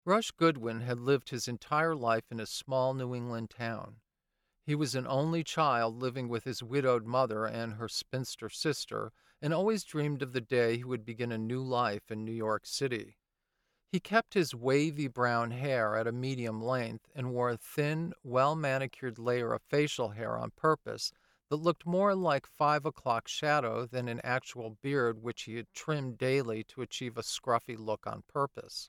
Rush Goodwin had lived his entire life in a small New England town. He was an only child living with his widowed mother and her spinster sister, and always dreamed of the day he would begin a new life in New York City. He kept his wavy brown hair at a medium length and wore a thin, well-manicured layer of facial hair on purpose that looked more like 5 o'clock shadow than an actual beard which he had trimmed daily to achieve a scruffy look on purpose.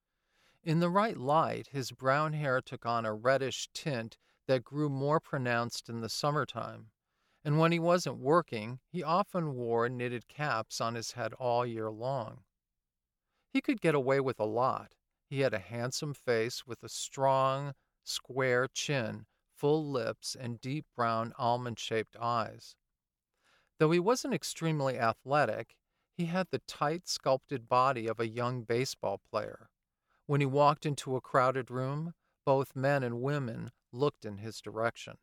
In the right light, his brown hair took on a reddish tint that grew more pronounced in the summertime, and when he wasn't working, he often wore knitted caps on his head all year long. He could get away with a lot. He had a handsome face with a strong, square chin, full lips, and deep brown almond-shaped eyes. Though he wasn't extremely athletic, he had the tight, sculpted body of a young baseball player. When he walked into a crowded room, both men and women looked in his direction.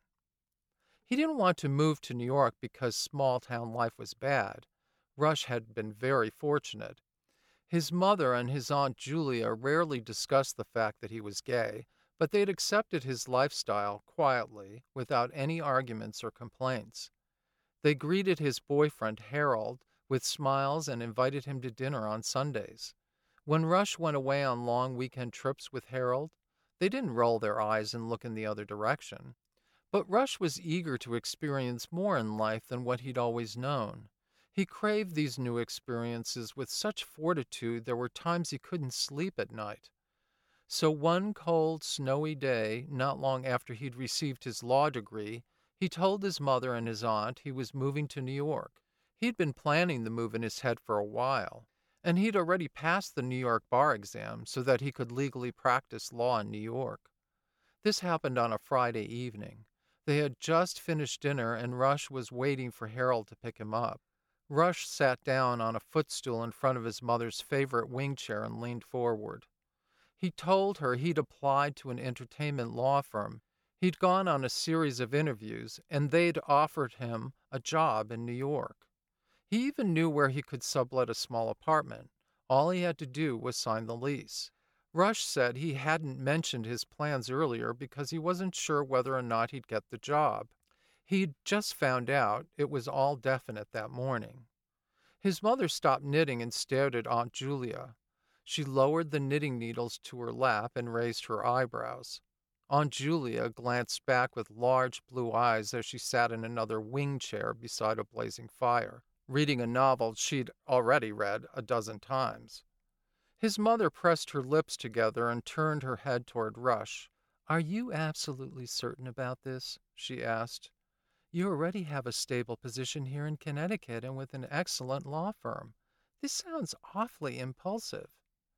He didn't want to move to New York because small-town life was bad. Rush had been very fortunate. His mother and his Aunt Julia rarely discussed the fact that he was gay, but they'd accepted his lifestyle quietly, without any arguments or complaints. They greeted his boyfriend, Harold, with smiles and invited him to dinner on Sundays. When Rush went away on long weekend trips with Harold, they didn't roll their eyes and look in the other direction. But Rush was eager to experience more in life than what he'd always known. He craved these new experiences with such fortitude there were times he couldn't sleep at night. So one cold, snowy day, not long after he'd received his law degree, he told his mother and his aunt he was moving to New York. He'd been planning the move in his head for a while, and he'd already passed the New York bar exam so that he could legally practice law in New York. This happened on a Friday evening. They had just finished dinner and Rush was waiting for Harold to pick him up. Rush sat down on a footstool in front of his mother's favorite wing chair and leaned forward. He told her he'd applied to an entertainment law firm. He'd gone on a series of interviews, and they'd offered him a job in New York. He even knew where he could sublet a small apartment. All he had to do was sign the lease. Rush said he hadn't mentioned his plans earlier because he wasn't sure whether or not he'd get the job. He'd just found out it was all definite that morning. His mother stopped knitting and stared at Aunt Julia. She lowered the knitting needles to her lap and raised her eyebrows. Aunt Julia glanced back with large blue eyes as she sat in another wing chair beside a blazing fire, reading a novel she'd already read a dozen times. His mother pressed her lips together and turned her head toward Rush. "Are you absolutely certain about this?" she asked. "You already have a stable position here in Connecticut and with an excellent law firm. This sounds awfully impulsive."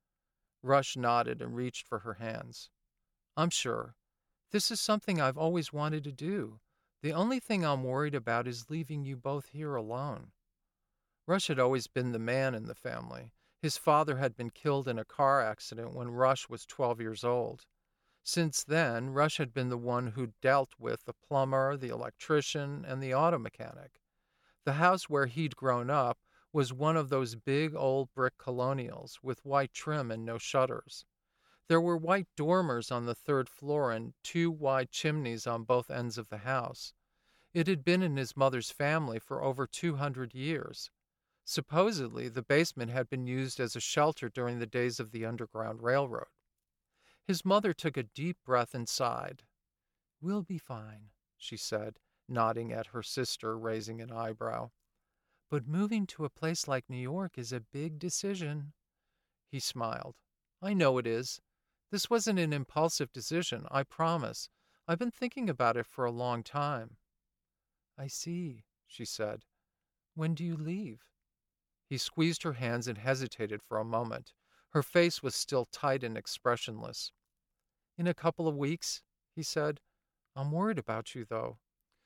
Rush nodded and reached for her hands. "I'm sure. This is something I've always wanted to do. The only thing I'm worried about is leaving you both here alone." Rush had always been the man in the family. His father had been killed in a car accident when Rush was 12 years old. Since then, Rush had been the one who dealt with the plumber, the electrician, and the auto mechanic. The house where he'd grown up was one of those big old brick colonials with white trim and no shutters. There were white dormers on the third floor and 2 wide chimneys on both ends of the house. It had been in his mother's family for over 200 years. Supposedly, the basement had been used as a shelter during the days of the Underground Railroad. His mother took a deep breath and sighed. "We'll be fine," she said, nodding at her sister, raising an eyebrow. "But moving to a place like New York is a big decision." He smiled. "I know it is. This wasn't an impulsive decision, I promise. I've been thinking about it for a long time." "I see," she said. "When do you leave?" He squeezed her hands and hesitated for a moment. Her face was still tight and expressionless. "In a couple of weeks," he said. "I'm worried about you, though."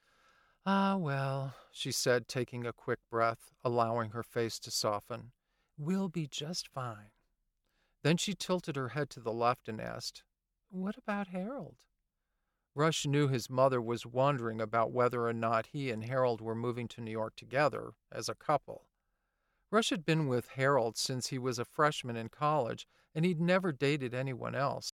"Ah, well," she said, taking a quick breath, allowing her face to soften. "We'll be just fine." Then she tilted her head to the left and asked, "What about Harold?" Rush knew his mother was wondering about whether or not he and Harold were moving to New York together, as a couple. Rush had been with Harold since he was a freshman in college, and he'd never dated anyone else.